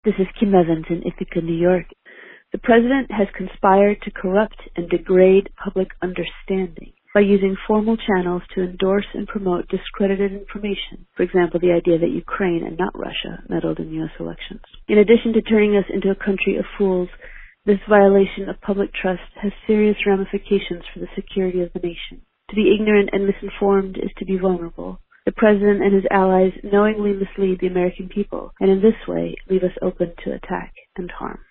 This is Kim Evans in Ithaca, New York. The president has conspired to corrupt and degrade public understanding by using formal channels to endorse and promote discredited information. For example, the idea that Ukraine and not Russia meddled in U.S. elections. In addition to turning us into a country of fools, this violation of public trust has serious ramifications for the security of the nation. To be ignorant and misinformed is to be vulnerable. The president and his allies knowingly mislead the American people, and in this way leave us open to attack and harm.